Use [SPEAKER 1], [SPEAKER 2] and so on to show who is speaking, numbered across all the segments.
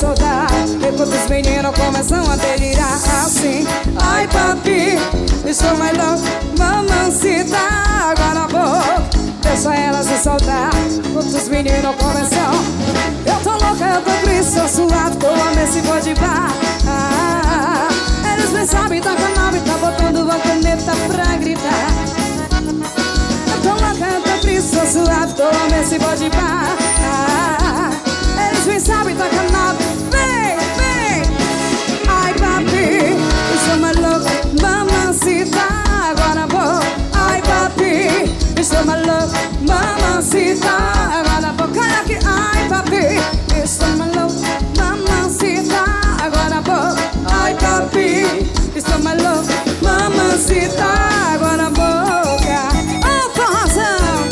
[SPEAKER 1] soltar, enquanto os meninos começam a delirar assim. Ai papi, estou mais louco, mamacita, água na boca, deixa ela se soltar, enquanto os meninos começam. Eu tô louca, eu tô triste, eu suado, tô a ver se vou de bar. Eles bem sabem, tá canal e tá botando a caneta pra gritar. Eu tô louca, eu tô triste, eu suado, tô a ver se vou de bar. Eles bem sabem, tá canal, vem, vem. Ai papi, estou mais louco, mamacita, água na boca. Ai papi, estou mais louco, mamacita, água na boca. Olha aqui, ai papi, estou mais louco, mamacita, água na boca. Ai papi, estou mais louco, mamacita, água na boca. Oh, forrozão!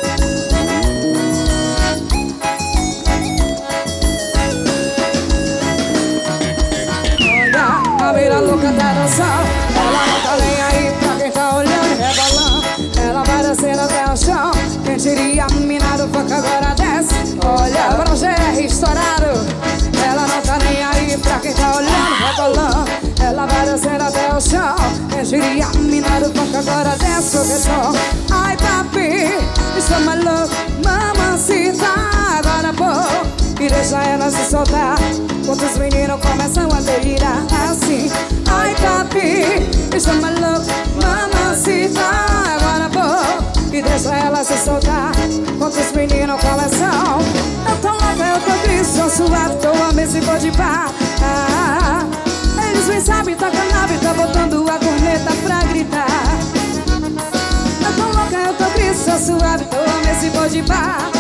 [SPEAKER 1] Olha, a beira louca tá dançando, ela não tá nem aí pra quem tá olhando e rebolando. Ela vai descendo até o chão, quem diria a mina do funk agora desce. Olha, pra GR estourado, ela não tá nem aí pra quem tá olhando e rebolando. Ela vai descendo até o chão, quem diria a mina do funk agora desce o reggaeton. Ai papi, estou mais louco, mamacita, água na boca, e deixa ela se soltar, enquanto os meninos começam a delirar assim. Ai papi, estou mais louco, mamacita, água na boca, e deixa ela se soltar, enquanto os meninos começam. Eu tô louca, eu tô triste, eu suado, tô a ver se vou de bar. Eles bem sabem, tá canal e tá botando a corneta pra gritar. Eu tô louca, eu tô triste, eu suado, tô a ver se vou de bar.